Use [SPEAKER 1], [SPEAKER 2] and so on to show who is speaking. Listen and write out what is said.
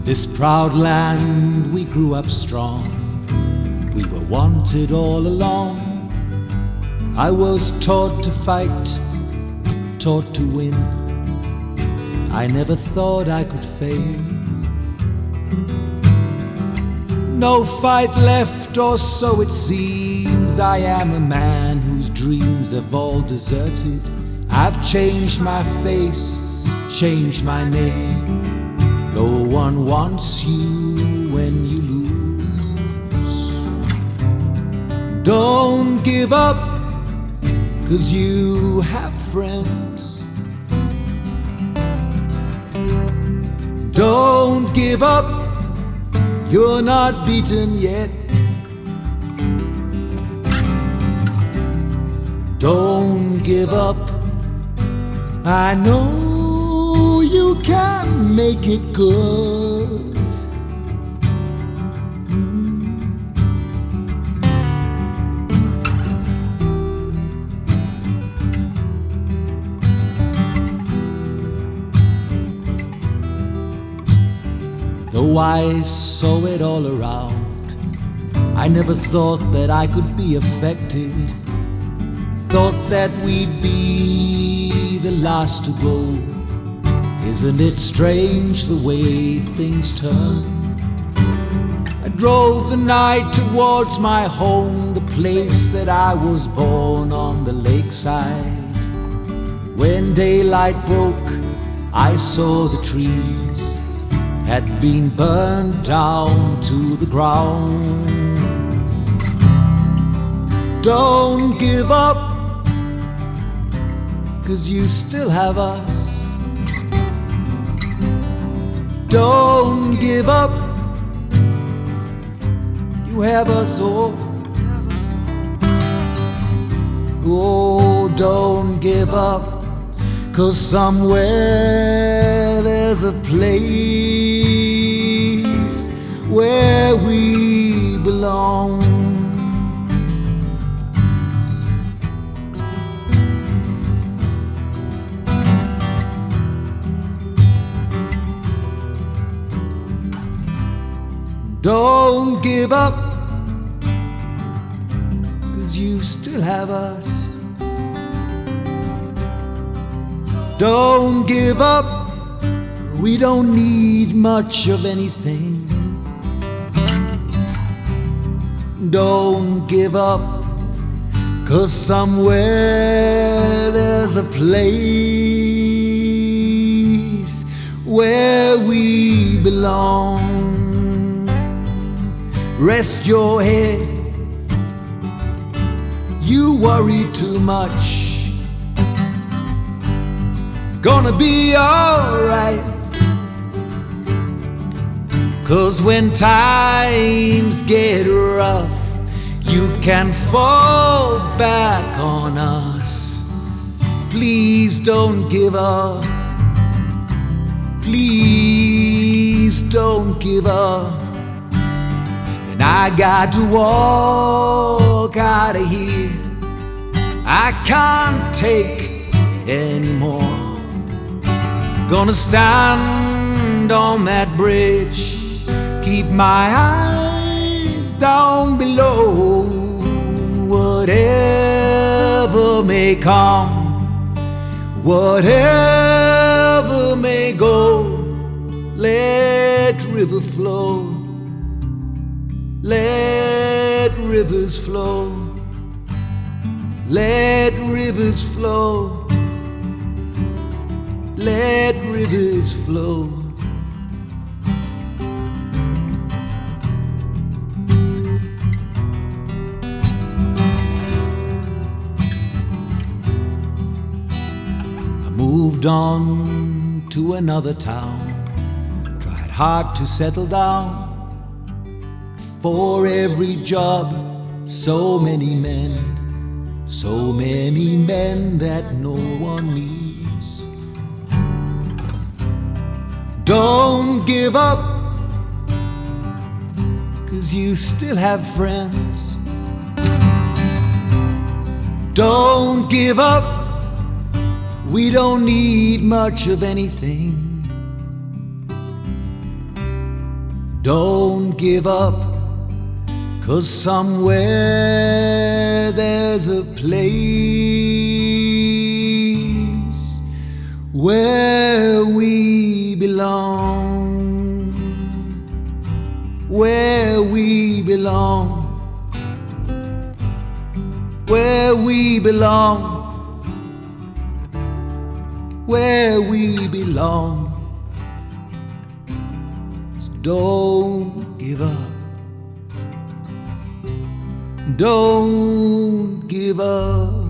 [SPEAKER 1] This proud land we grew up strong. We were wanted all along. I was taught to fight, taught to win. I never thought I could fail. No fight left, or so it seems. I am a man whose dreams have all deserted. I've changed my face, changed my name. No one wants you when you lose. Don't give up, 'cause you have friends. Don't give up, you're not beaten yet. Don't give up, I know you can make it good. Though I saw it all around, I never thought that I could be affected. Thought that we'd be the last to go. Isn't it strange the way things turn? I drove the night towards my home, the place that I was born on the lakeside. When daylight broke, I saw the trees had been burned down to the ground. Don't give up, 'cause you still have us. Don't give up, you have us all. Oh, don't give up, 'cause somewhere there's a place where we belong. Don't give up, 'cause you still have us. Don't give up, we don't need much of anything. Don't give up, 'cause somewhere there's a place where we belong. Rest your head, you worry too much. It's gonna be alright, 'cause when times get rough, you can fall back on us. Please don't give up, please don't give up. And I got to walk out of here, I can't take anymore. Gonna stand on that bridge, keep my eyes down below. Whatever may come, whatever may go, let river flow. Let rivers flow, let rivers flow, let rivers flow. I moved on to another town, tried hard to settle down. For every job, so many men that no one needs. Don't give up, 'cause you still have friends. Don't give up, we don't need much of anything. Don't give up, 'cause somewhere there's a place where we belong, where we belong, where we belong, where we belong. So don't give up, don't give up.